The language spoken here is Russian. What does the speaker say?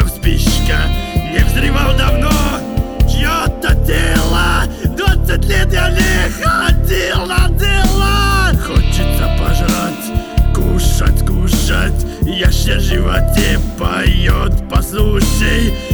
в спичка, не взрывал давно чьё-то тело. 20 лет я не ходил на дело. Хочется пожрать, кушать, кушать, ящер в животе поет. Послушай,